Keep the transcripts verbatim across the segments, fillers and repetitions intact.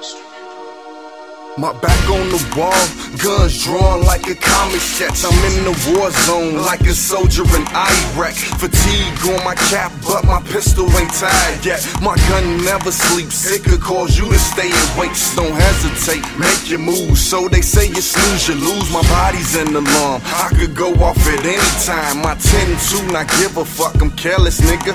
My back on the wall, guns drawn like a comic sketch. I'm in the war zone like a soldier in Iraq. Fatigue on my cap, but my pistol ain't tied yet. My gun never sleeps, it could cause you to stay awake. Don't hesitate, make your move. So they say you snooze, you lose. My body's an alarm, I could go off at any time. My ten two, not give a fuck, I'm careless, nigga.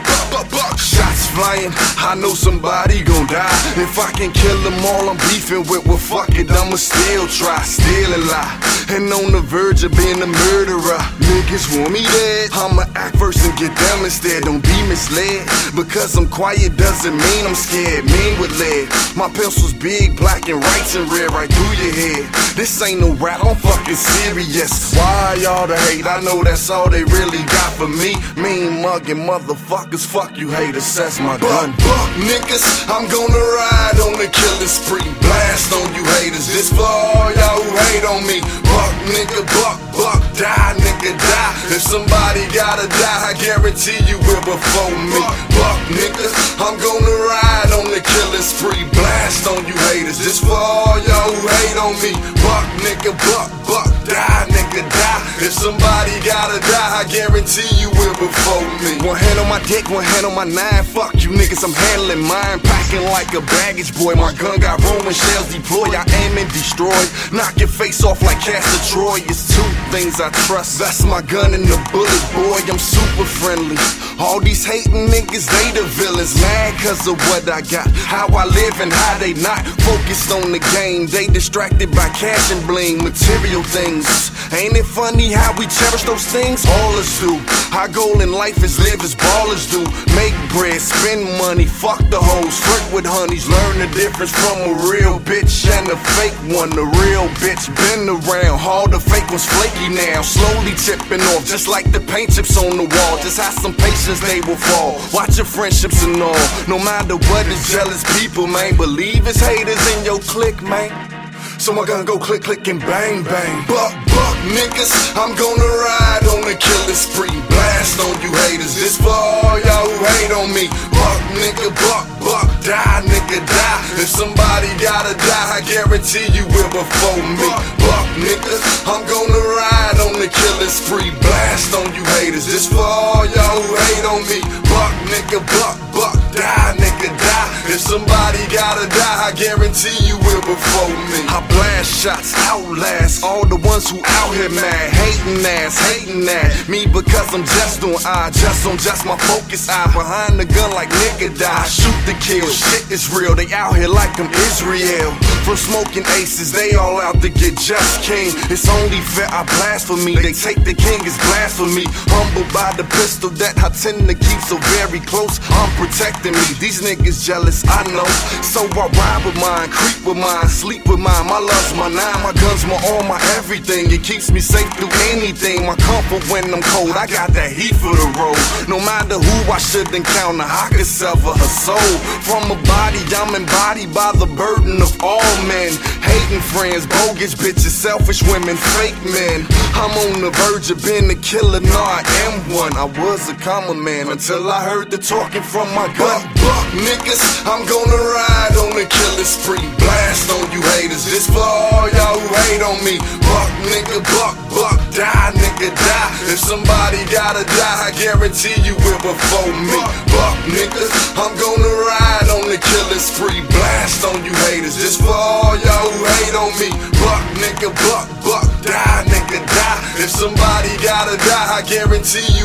Shots flying, I know somebody gon' die. If I can kill them all I'm beefing with, well fuck it, I'ma still try, still a lie. And on the verge of being a murderer. Niggas want me dead, I'ma act first and get them instead. Don't be misled, because I'm quiet doesn't mean I'm scared. Mean with lead, my pencil's big, black and white and red right through your head. This ain't no rap, I'm fucking serious. Why y'all the hate? I know that's all they really got for me. Mean mugging motherfuckers, fuck you haters, that's my gun. Buck, buck, niggas, I'm gonna ride on the killing spree. Blast on you haters, this for all y'all who hate on me. Buck, nigga, buck, buck, die, nigga, die. If somebody gotta die, I guarantee you will before me. Buck, niggas, I'm gonna ride on the killing spree. Blast on you haters, this for all y'all who hate on me. Buck, nigga, buck, buck, die, nigga, die. If somebody gotta die, I guarantee you will before me. One hand on my dick, one hand on my nine. Fuck you niggas, I'm handling mine. Packing like a baggage boy. My gun got rolling shells deployed. I aim and destroy. Knock your face off like Castor Troy. It's two things I trust, that's my gun and the bullet, boy. I'm super friendly. All these hating niggas, they the villains. Mad cause of what I got, how I live and how they not focused on the game. They distracted by cash and bling, material things. Ain't it funny how we cherish those things? All us do. Our goal in life is live as ballers do. Make bread, spend money, fuck the hoes, flirt with honeys. Learn the difference from a real bitch and a fake one. The real bitch been around, all the fake ones flaky now. Slowly tipping off, just like the paint chips on the wall. Just have some patience, they will fall. Watch your friendships and all. No matter what, it's jealous people, man. Believe it's haters in your clique, man. So my gun go click, click, and bang, bang. Buck, buck, niggas, I'm gonna ride on the killing spree. Blast on you haters, this for all y'all who hate on me. Buck, nigga, buck, buck, die, nigga, die. If somebody gotta die, I guarantee you will before me. Buck, niggas, I'm gonna ride on the killing spree. Blast on you haters, this for all y'all who hate on me. Buck, nigga, buck, buck, die, nigga, die. If somebody gotta die, I guarantee you will before me. I blast shots, outlast all the ones who out here mad, hating ass, hating at me because I'm just on I, just on just my focus eye. Behind the gun like nigga die, shoot the kill, shit is real, they out here like I'm Israel. From smoking aces, they all out to get just king. It's only fair I blasphemy, they take the king as blasphemy. Humbled by the pistol that I tend to keep so very close, I'm protecting me. These niggas jealous, I know, so I ride with mine, creep with mine, sleep with mine. My love's my nine, my gun's my all, my everything. It keeps me safe through anything. My comfort when I'm cold, I got that heat for the road. No matter who I should encounter, I could sever her soul. From a body, I'm embodied by the burden of all men. Hating friends, bogus bitches, selfish women, fake men. I'm on the verge of being a killer, no I am one. I was a common man until I heard the talking from my gun. Buck, niggas, I'm gonna ride on the killing spree. Blast on you haters, this for all y'all who hate on me. Buck, nigga, buck, buck, die, nigga, die. If somebody gotta die, I guarantee you will before me. Buck, niggas, I'm gonna ride on the killing spree. Blast on you haters, this for all y'all who hate on me. Buck, nigga, buck, buck, die, nigga, die. If somebody gotta die, I guarantee